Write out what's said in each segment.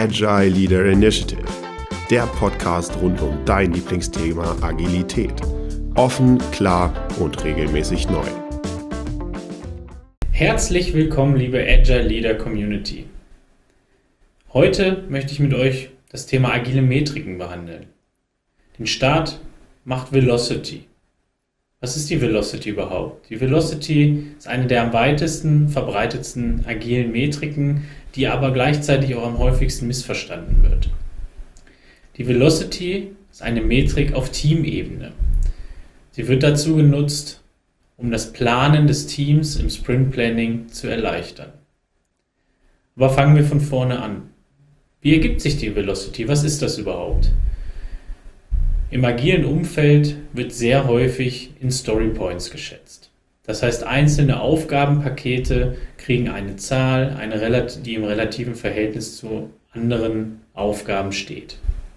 Agile Leader Initiative, der Podcast rund um dein Lieblingsthema Agilität. Offen, klar und regelmäßig neu. Herzlich willkommen, liebe Agile Leader Community. Heute möchte ich mit euch das Thema agile Metriken behandeln. Den Start macht Velocity. Was ist die Velocity überhaupt? Die Velocity ist eine der am weitesten verbreitetsten agilen Metriken, die aber gleichzeitig auch am häufigsten missverstanden wird. Die Velocity ist eine Metrik auf Teamebene. Sie wird dazu genutzt, um das Planen des Teams im Sprint Planning zu erleichtern. Aber fangen wir von vorne an. Wie ergibt sich die Velocity? Was ist das überhaupt? Im agilen Umfeld wird sehr häufig in Storypoints geschätzt. Das heißt, einzelne Aufgabenpakete kriegen eine Zahl, die im relativen Verhältnis zu anderen Aufgaben steht.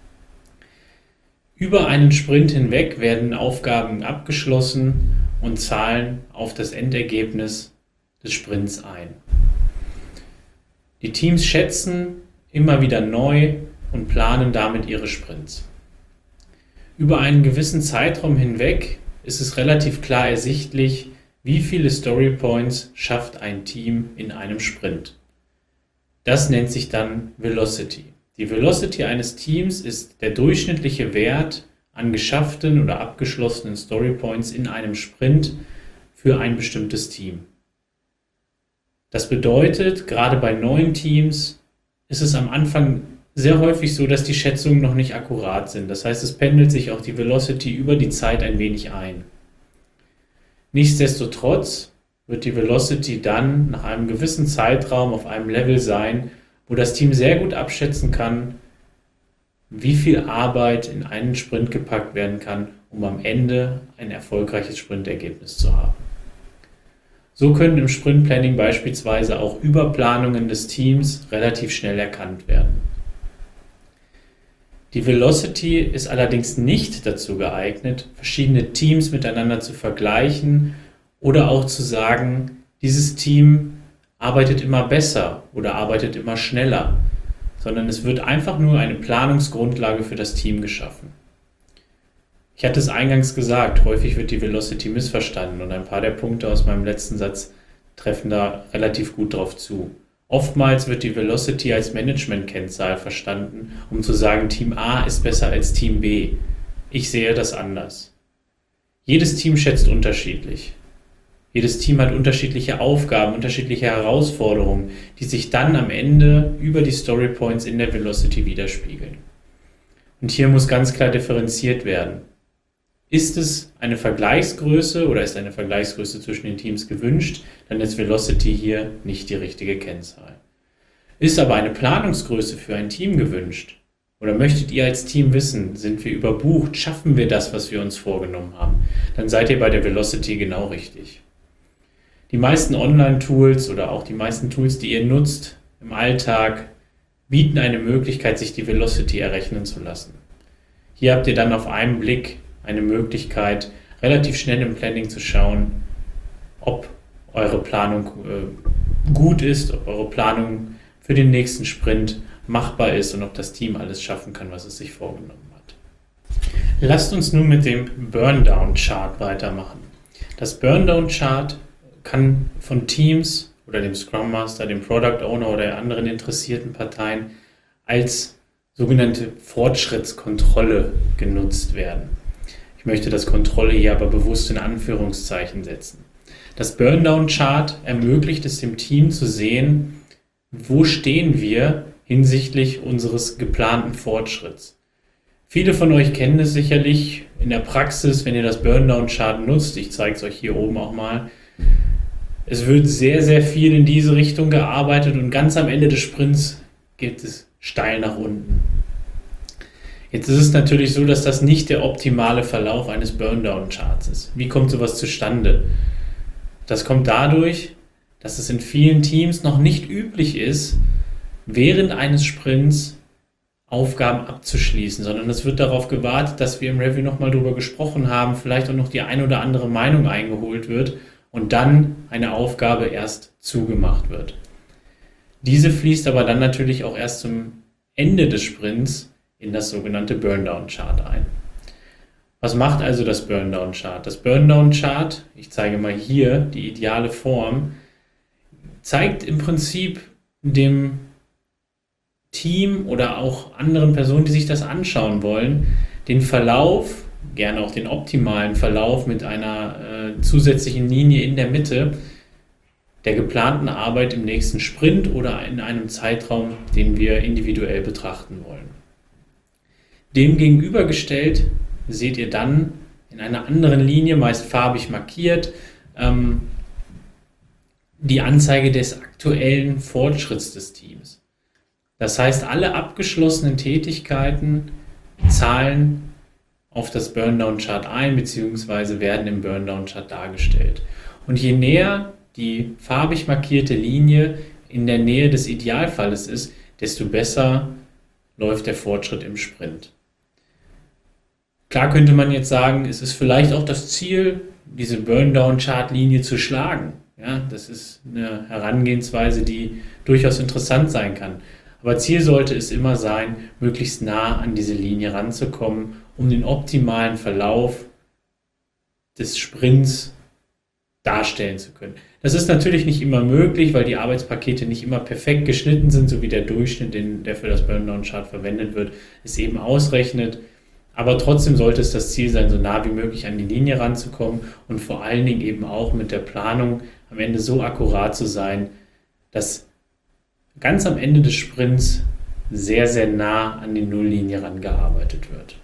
Über einen Sprint hinweg werden Aufgaben abgeschlossen und zahlen auf das Endergebnis des Sprints ein. Die Teams schätzen immer wieder neu und planen damit ihre Sprints. Über einen gewissen Zeitraum hinweg ist es relativ klar ersichtlich, wie viele Storypoints schafft ein Team in einem Sprint. Das nennt sich dann Velocity. Die Velocity eines Teams ist der durchschnittliche Wert an geschafften oder abgeschlossenen Storypoints in einem Sprint für ein bestimmtes Team. Das bedeutet, gerade bei neuen Teams ist es am Anfang sehr häufig so, dass die Schätzungen noch nicht akkurat sind. Das heißt, es pendelt sich auch die Velocity über die Zeit ein wenig ein. Nichtsdestotrotz wird die Velocity dann nach einem gewissen Zeitraum auf einem Level sein, wo das Team sehr gut abschätzen kann, wie viel Arbeit in einen Sprint gepackt werden kann, um am Ende ein erfolgreiches Sprintergebnis zu haben. So können im Sprintplanning beispielsweise auch Überplanungen des Teams relativ schnell erkannt werden. Die Velocity ist allerdings nicht dazu geeignet, verschiedene Teams miteinander zu vergleichen oder auch zu sagen, dieses Team arbeitet immer besser oder arbeitet immer schneller, sondern es wird einfach nur eine Planungsgrundlage für das Team geschaffen. Ich hatte es eingangs gesagt, häufig wird die Velocity missverstanden und ein paar der Punkte aus meinem letzten Satz treffen da relativ gut drauf zu. Oftmals wird die Velocity als Management-Kennzahl verstanden, um zu sagen, Team A ist besser als Team B. Ich sehe das anders. Jedes Team schätzt unterschiedlich. Jedes Team hat unterschiedliche Aufgaben, unterschiedliche Herausforderungen, die sich dann am Ende über die Storypoints in der Velocity widerspiegeln. Und hier muss ganz klar differenziert werden. Ist es eine Vergleichsgröße oder ist eine Vergleichsgröße zwischen den Teams gewünscht, dann ist Velocity hier nicht die richtige Kennzahl. Ist aber eine Planungsgröße für ein Team gewünscht? Oder möchtet ihr als Team wissen, sind wir überbucht, schaffen wir das, was wir uns vorgenommen haben? Dann seid ihr bei der Velocity genau richtig. Die meisten Online-Tools oder auch die meisten Tools, die ihr nutzt im Alltag, bieten eine Möglichkeit, sich die Velocity errechnen zu lassen. Hier habt ihr dann auf einen Blick eine Möglichkeit, relativ schnell im Planning zu schauen, ob eure Planung gut ist, ob eure Planung für den nächsten Sprint machbar ist und ob das Team alles schaffen kann, was es sich vorgenommen hat. Lasst uns nun mit dem Burndown-Chart weitermachen. Das Burndown-Chart kann von Teams oder dem Scrum Master, dem Product Owner oder anderen interessierten Parteien als sogenannte Fortschrittskontrolle genutzt werden. Ich möchte das Kontrolle hier aber bewusst in Anführungszeichen setzen. Das Burndown-Chart ermöglicht es dem Team zu sehen, wo stehen wir hinsichtlich unseres geplanten Fortschritts. Viele von euch kennen es sicherlich in der Praxis, wenn ihr das Burndown-Chart nutzt. Ich zeige es euch hier oben auch mal. Es wird sehr, sehr viel in diese Richtung gearbeitet und ganz am Ende des Sprints geht es steil nach unten. Jetzt ist es natürlich so, dass das nicht der optimale Verlauf eines Burndown-Charts ist. Wie kommt sowas zustande? Das kommt dadurch, dass es in vielen Teams noch nicht üblich ist, während eines Sprints Aufgaben abzuschließen, sondern es wird darauf gewartet, dass wir im Review nochmal drüber gesprochen haben, vielleicht auch noch die eine oder andere Meinung eingeholt wird und dann eine Aufgabe erst zugemacht wird. Diese fließt aber dann natürlich auch erst zum Ende des Sprints in das sogenannte Burndown-Chart ein. Was macht also das Burndown-Chart? Das Burndown-Chart, ich zeige mal hier die ideale Form, zeigt im Prinzip dem Team oder auch anderen Personen, die sich das anschauen wollen, den Verlauf, gerne auch den optimalen Verlauf mit einer zusätzlichen Linie in der Mitte der geplanten Arbeit im nächsten Sprint oder in einem Zeitraum, den wir individuell betrachten wollen. Dem gegenübergestellt seht ihr dann in einer anderen Linie, meist farbig markiert, die Anzeige des aktuellen Fortschritts des Teams. Das heißt, alle abgeschlossenen Tätigkeiten zahlen auf das Burndown-Chart ein, beziehungsweise werden im Burndown-Chart dargestellt. Und je näher die farbig markierte Linie in der Nähe des Idealfalles ist, desto besser läuft der Fortschritt im Sprint. Klar könnte man jetzt sagen, es ist vielleicht auch das Ziel, diese Burndown-Chart-Linie zu schlagen. Ja, das ist eine Herangehensweise, die durchaus interessant sein kann. Aber Ziel sollte es immer sein, möglichst nah an diese Linie ranzukommen, um den optimalen Verlauf des Sprints darstellen zu können. Das ist natürlich nicht immer möglich, weil die Arbeitspakete nicht immer perfekt geschnitten sind, so wie der Durchschnitt, der für das Burndown-Chart verwendet wird, es eben ausrechnet. Aber trotzdem sollte es das Ziel sein, so nah wie möglich an die Linie ranzukommen und vor allen Dingen eben auch mit der Planung am Ende so akkurat zu sein, dass ganz am Ende des Sprints sehr, sehr nah an die Nulllinie rangearbeitet wird.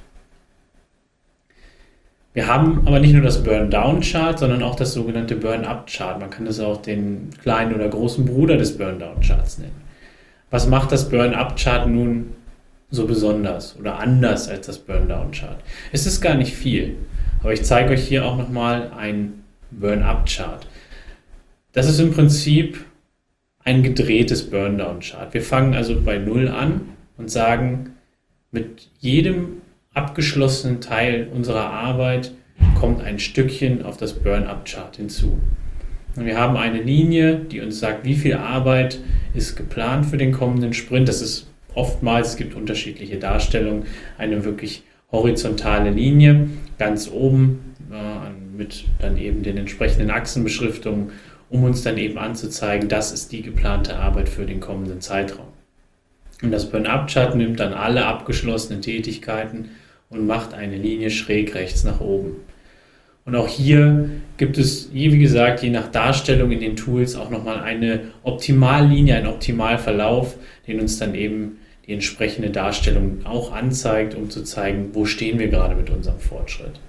Wir haben aber nicht nur das Burn-Down-Chart, sondern auch das sogenannte Burn-Up-Chart. Man kann das auch den kleinen oder großen Bruder des Burn-Down-Charts nennen. Was macht das Burn-Up-Chart nun so besonders oder anders als das Burn-Down-Chart? Es ist gar nicht viel, aber ich zeige euch hier auch nochmal ein Burn-Up-Chart. Das ist im Prinzip ein gedrehtes Burn-Down-Chart. Wir fangen also bei 0 an und sagen, mit jedem abgeschlossenen Teil unserer Arbeit kommt ein Stückchen auf das Burn-Up-Chart hinzu. Und wir haben eine Linie, die uns sagt, wie viel Arbeit ist geplant für den kommenden Sprint. Das ist oftmals, es gibt unterschiedliche Darstellungen, eine wirklich horizontale Linie, ganz oben mit dann eben den entsprechenden Achsenbeschriftungen, um uns dann eben anzuzeigen, das ist die geplante Arbeit für den kommenden Zeitraum. Und das Burn-Up-Chart nimmt dann alle abgeschlossenen Tätigkeiten und macht eine Linie schräg rechts nach oben. Und auch hier gibt es, wie gesagt, je nach Darstellung in den Tools auch nochmal eine Optimallinie, einen Optimalverlauf, den uns dann eben die entsprechende Darstellung auch anzeigt, um zu zeigen, wo stehen wir gerade mit unserem Fortschritt.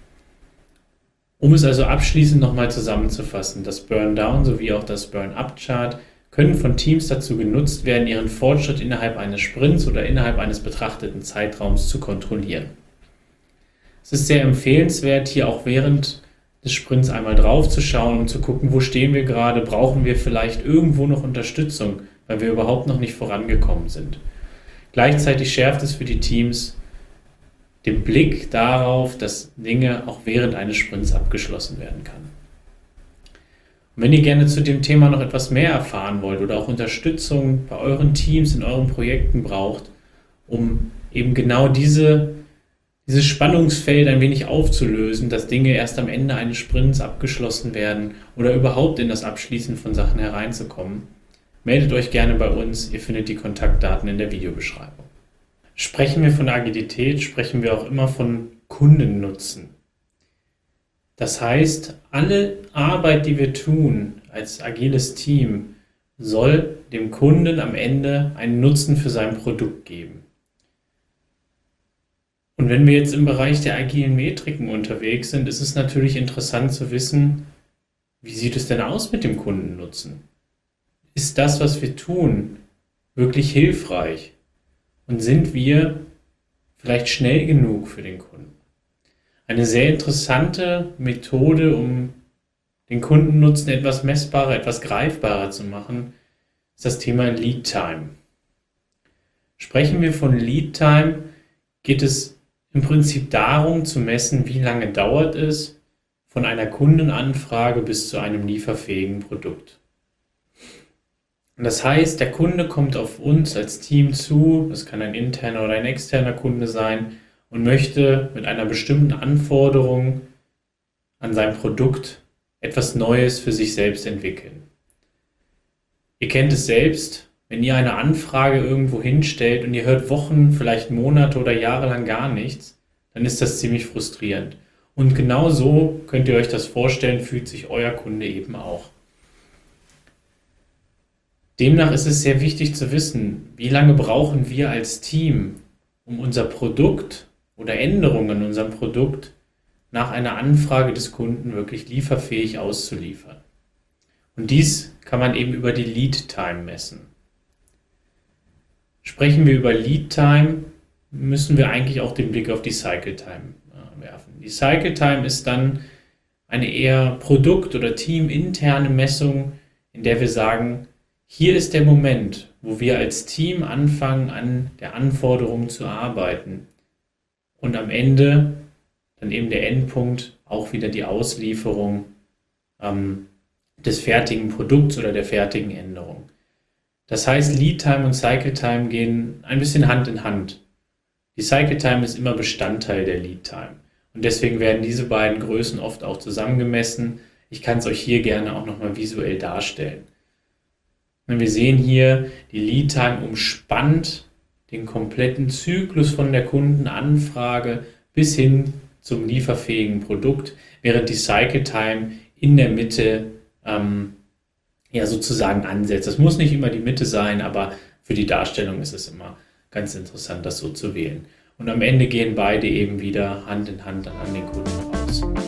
Um es also abschließend nochmal zusammenzufassen, das Burn-Down sowie auch das Burn-Up-Chart können von Teams dazu genutzt werden, ihren Fortschritt innerhalb eines Sprints oder innerhalb eines betrachteten Zeitraums zu kontrollieren. Es ist sehr empfehlenswert, hier auch während des Sprints einmal drauf zu schauen, um zu gucken, wo stehen wir gerade, brauchen wir vielleicht irgendwo noch Unterstützung, weil wir überhaupt noch nicht vorangekommen sind. Gleichzeitig schärft es für die Teams den Blick darauf, dass Dinge auch während eines Sprints abgeschlossen werden kann. Und wenn ihr gerne zu dem Thema noch etwas mehr erfahren wollt oder auch Unterstützung bei euren Teams, in euren Projekten braucht, um eben genau dieses Spannungsfeld ein wenig aufzulösen, dass Dinge erst am Ende eines Sprints abgeschlossen werden oder überhaupt in das Abschließen von Sachen hereinzukommen, meldet euch gerne bei uns. Ihr findet die Kontaktdaten in der Videobeschreibung. Sprechen wir von Agilität, sprechen wir auch immer von Kundennutzen. Das heißt, alle Arbeit, die wir tun als agiles Team, soll dem Kunden am Ende einen Nutzen für sein Produkt geben. Und wenn wir jetzt im Bereich der agilen Metriken unterwegs sind, ist es natürlich interessant zu wissen, wie sieht es denn aus mit dem Kundennutzen? Ist das, was wir tun, wirklich hilfreich? Und sind wir vielleicht schnell genug für den Kunden? Eine sehr interessante Methode, um den Kundennutzen etwas messbarer, etwas greifbarer zu machen, ist das Thema Lead Time. Sprechen wir von Lead Time, geht es im Prinzip darum zu messen, wie lange dauert es von einer Kundenanfrage bis zu einem lieferfähigen Produkt. Und das heißt, der Kunde kommt auf uns als Team zu, das kann ein interner oder ein externer Kunde sein, und möchte mit einer bestimmten Anforderung an sein Produkt etwas Neues für sich selbst entwickeln. Ihr kennt es selbst, wenn ihr eine Anfrage irgendwo hinstellt und ihr hört Wochen, vielleicht Monate oder Jahre lang gar nichts, dann ist das ziemlich frustrierend. Und genau so könnt ihr euch das vorstellen, fühlt sich euer Kunde eben auch. Demnach ist es sehr wichtig zu wissen, wie lange brauchen wir als Team, um unser Produkt oder Änderungen an unserem Produkt nach einer Anfrage des Kunden wirklich lieferfähig auszuliefern. Und dies kann man eben über die Lead Time messen. Sprechen wir über Lead Time, müssen wir eigentlich auch den Blick auf die Cycle Time werfen. Die Cycle Time ist dann eine eher produkt- oder teaminterne Messung, in der wir sagen, hier ist der Moment, wo wir als Team anfangen, an der Anforderung zu arbeiten. Und am Ende dann eben der Endpunkt, auch wieder die Auslieferung des fertigen Produkts oder der fertigen Änderung. Das heißt, Lead Time und Cycle Time gehen ein bisschen Hand in Hand. Die Cycle Time ist immer Bestandteil der Lead Time. Und deswegen werden diese beiden Größen oft auch zusammengemessen. Ich kann es euch hier gerne auch nochmal visuell darstellen. Und wir sehen hier, die Lead Time umspannt den kompletten Zyklus von der Kundenanfrage bis hin zum lieferfähigen Produkt, während die Cycle Time in der Mitte sozusagen ansetzt. Das muss nicht immer die Mitte sein, aber für die Darstellung ist es immer ganz interessant, das so zu wählen. Und am Ende gehen beide eben wieder Hand in Hand an den Kunden raus.